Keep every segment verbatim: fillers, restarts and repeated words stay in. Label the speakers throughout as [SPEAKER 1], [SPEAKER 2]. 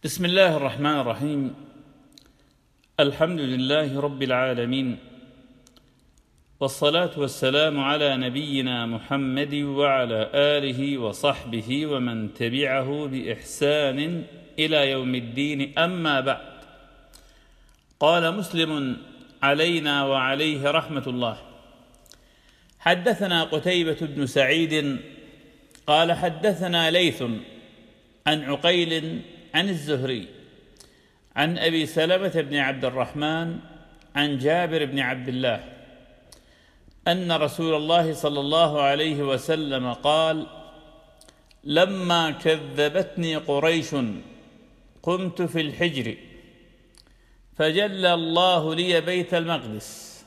[SPEAKER 1] بسم الله الرحمن الرحيم. الحمد لله رب العالمين، والصلاة والسلام على نبينا محمد وعلى آله وصحبه ومن تبعه بإحسان إلى يوم الدين، أما بعد. قال مسلم علينا وعليه رحمة الله: حدثنا قتيبة بن سعيد قال حدثنا ليث عن عقيل عن الزهري عن أبي سلمة بن عبد الرحمن عن جابر بن عبد الله أن رسول الله صلى الله عليه وسلم قال: لما كذبتني قريش قمت في الحجر فجل الله لي بيت المقدس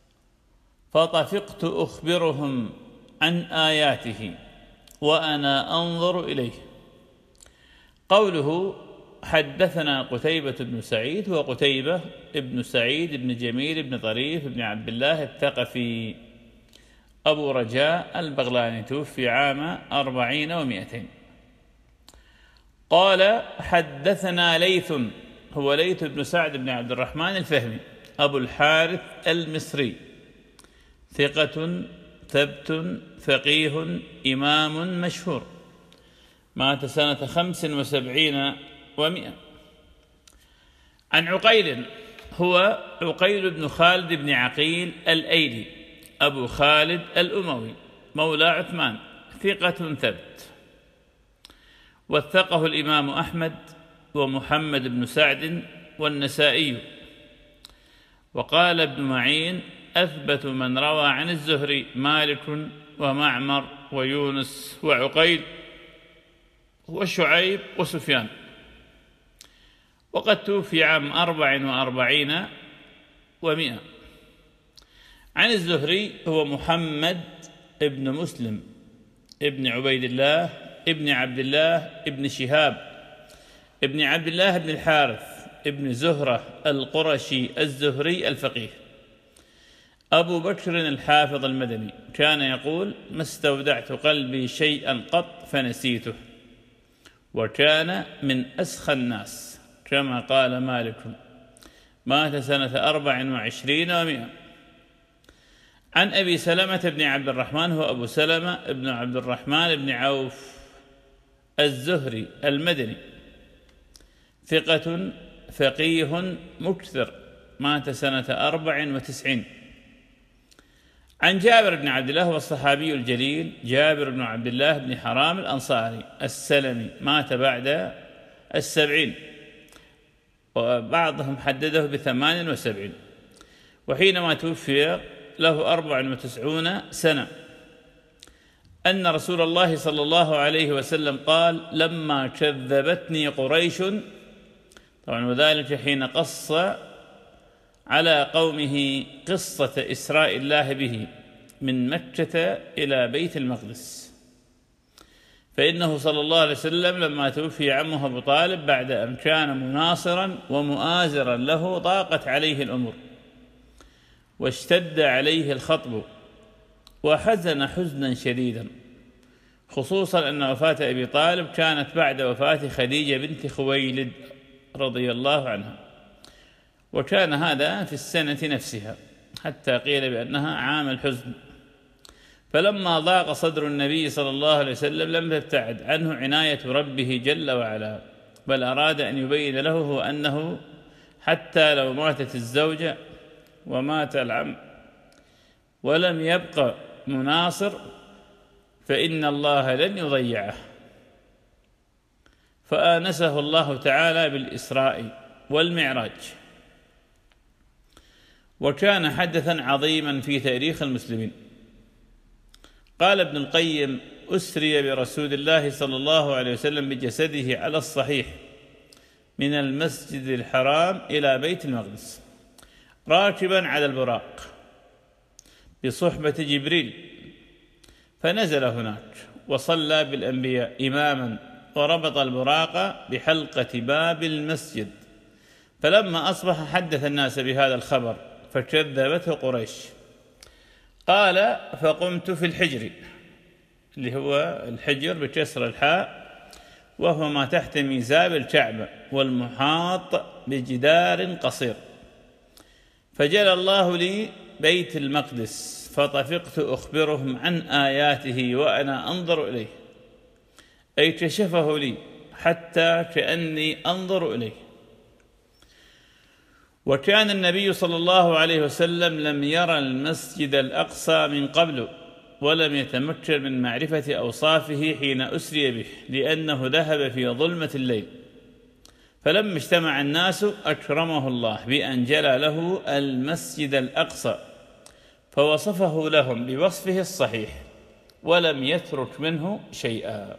[SPEAKER 1] فطفقت أخبرهم عن آياته وأنا أنظر إليه. قوله حدثنا قتيبة بن سعيد وقتيبة بن سعيد بن جميل بن طريف بن عبد الله الثقفي أبو رجاء البغلاني، توفي عام أربعين ومائتين. قال حدثنا ليث، هو ليث بن سعد بن عبد الرحمن الفهمي أبو الحارث المصري، ثقة ثبت فقيه إمام مشهور، مات سنة خمس وسبعين ومئة. عن عقيل، هو عقيل بن خالد بن عقيل الأيلي أبو خالد الأموي مولى عثمان، ثقة ثبت، وثقه الإمام أحمد ومحمد بن سعد والنسائي. وقال ابن معين: أثبت من روى عن الزهري مالك ومعمر ويونس وعقيل وشعيب وسفيان. وقد توفي عام أربع وأربعين ومئة. عن الزهري هو محمد ابن مسلم ابن عبيد الله ابن عبد الله ابن شهاب ابن عبد الله بن الحارث ابن زهرة القرشي الزهري الفقيه أبو بكر الحافظ المدني، كان يقول: ما استودعت قلبي شيئا قط فنسيته، وكان من أسخى الناس كما قال مالك، مات سنة أربع وعشرين ومئة. عن أبي سلمة بن عبد الرحمن، هو أبو سلمة بن عبد الرحمن بن عوف الزهري المدني، ثقة فقيه مكثر، مات سنة أربع وتسعين. عن جابر بن عبد الله، والصحابي الجليل جابر بن عبد الله بن حرام الأنصاري السلمي، مات بعد السبعين، وبعضهم حدده بثمان وسبعين، وحينما توفي له أربع وتسعون سنة، أن رسول الله صلى الله عليه وسلم قال: لما كذبتني قريش، طبعا وذلك حين قص على قومه قصة إسراء الله به من مكة إلى بيت المقدس، فإنه صلى الله عليه وسلم لما توفي عمه أبو طالب بعد أن كان مناصرا ومؤازرا له، ضاقت عليه الأمور واشتد عليه الخطب وحزن حزنا شديدا، خصوصا أن وفاة أبي طالب كانت بعد وفاة خديجة بنت خويلد رضي الله عنها، وكان هذا في السنة نفسها، حتى قيل بأنها عام الحزن. فلما ضاق صدر النبي صلى الله عليه وسلم لم تبتعد عنه عناية ربه جل وعلا، بل أراد أن يبين له هو أنه حتى لو ماتت الزوجة ومات العم ولم يبقى مناصر فإن الله لن يضيعه، فآنسه الله تعالى بالإسراء والمعراج. وكان حدثا عظيما في تاريخ المسلمين. قال ابن القيم: أسري برسول الله صلى الله عليه وسلم بجسده على الصحيح من المسجد الحرام إلى بيت المقدس راكبا على البراق بصحبة جبريل، فنزل هناك وصلى بالأنبياء إماما، وربط البراق بحلقة باب المسجد، فلما أصبح حدث الناس بهذا الخبر فكذبته قريش. قال: فقمت في الحجر، اللي هو الحجر بكسر الحاء وهو ما تحت ميزاب الكعبة والمحاط بجدار قصير. فجل الله لي بيت المقدس فطفقت أخبرهم عن آياته وأنا أنظر إليه، أي كشفه لي حتى كأني أنظر إليه. وكان النبي صلى الله عليه وسلم لم يرى المسجد الأقصى من قبل، ولم يتمكن من معرفة أوصافه حين أسري به، لأنه ذهب في ظلمة الليل. فلما اجتمع الناس أكرمه الله بأن جلى له المسجد الأقصى، فوصفه لهم بوصفه الصحيح ولم يترك منه شيئا.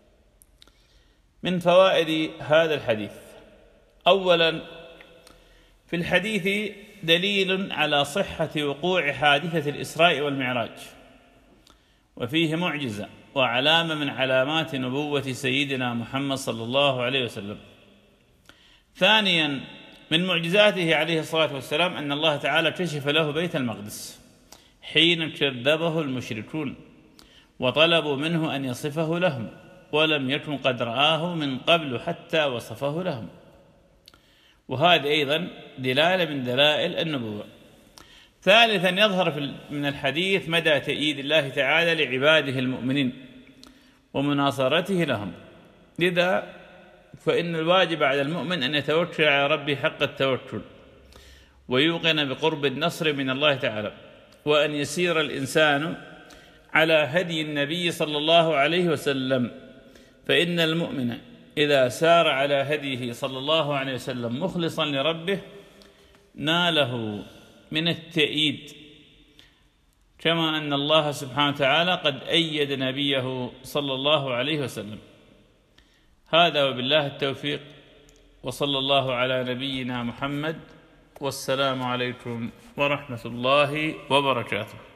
[SPEAKER 1] من فوائد هذا الحديث: أولا، في الحديث دليل على صحة وقوع حادثة الإسراء والمعراج، وفيه معجزة وعلامة من علامات نبوة سيدنا محمد صلى الله عليه وسلم. ثانيا، من معجزاته عليه الصلاة والسلام أن الله تعالى كشف له بيت المقدس حين كذبه المشركون وطلبوا منه أن يصفه لهم، ولم يكن قد رآه من قبل حتى وصفه لهم، وهذه أيضا دلالة من دلائل النبوة. ثالثا، يظهر من الحديث مدى تأييد الله تعالى لعباده المؤمنين ومناصرته لهم، لذا فإن الواجب على المؤمن أن يتوكل على ربه حق التوكل ويوقن بقرب النصر من الله تعالى، وأن يسير الإنسان على هدي النبي صلى الله عليه وسلم، فإن المؤمن إذا سار على هديه صلى الله عليه وسلم مخلصا لربه ناله من التأييد، كما أن الله سبحانه وتعالى قد أيد نبيه صلى الله عليه وسلم. هذا وبالله التوفيق، وصلى الله على نبينا محمد، والسلام عليكم ورحمة الله وبركاته.